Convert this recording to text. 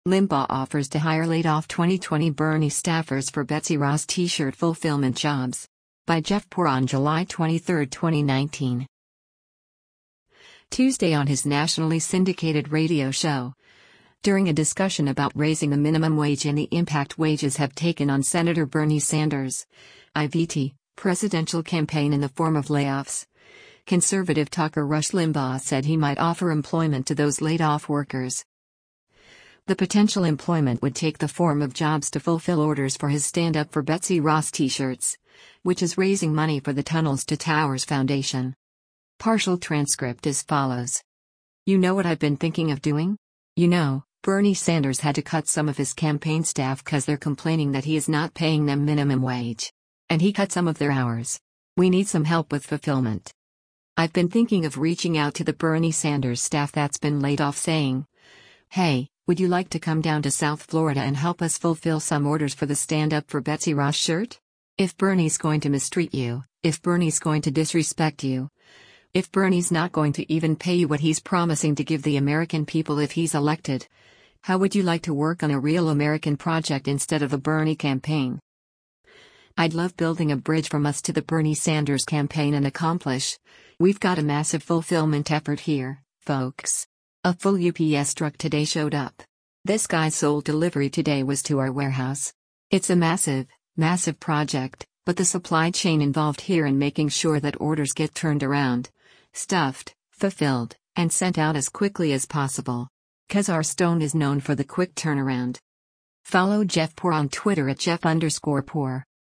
Limbaugh offers to hire laid-off 2020 Bernie staffers for Betsy Ross T-shirt fulfillment jobs. By Jeff Poor on July 23, 2019. Tuesday on his nationally syndicated radio show. During a discussion about raising the minimum wage and the impact wages have taken on Senator Bernie Sanders' IVT presidential campaign in the form of layoffs, conservative talker Rush Limbaugh said he might offer employment to those laid-off workers. The potential employment would take the form of jobs to fulfill orders for his Stand Up for Betsy Ross t-shirts, which is raising money for the Tunnels to Towers Foundation. Partial transcript as follows. You know what I've been thinking of doing? Bernie Sanders had to cut some of his campaign staff because they're complaining that he is not paying them minimum wage. And he cut some of their hours. We need some help with fulfillment. I've been thinking of reaching out to the Bernie Sanders staff that's been laid off saying, hey, would you like to come down to South Florida and help us fulfill some orders for the Stand Up for Betsy Ross shirt? If Bernie's going to mistreat you, if Bernie's going to disrespect you, if Bernie's not going to even pay you what he's promising to give the American people if he's elected, how would you like to work on a real American project instead of the Bernie campaign? I'd love building a bridge from us to the Bernie Sanders campaign and accomplish. We've got a massive fulfillment effort here, folks. A full UPS truck today showed up. This guy's sole delivery today was to our warehouse. It's a massive, massive project, but the supply chain involved here in making sure that orders get turned around, stuffed, fulfilled, and sent out as quickly as possible. 'Cause our stone is known for the quick turnaround. Follow Jeff Poor on Twitter at Jeff_Poor.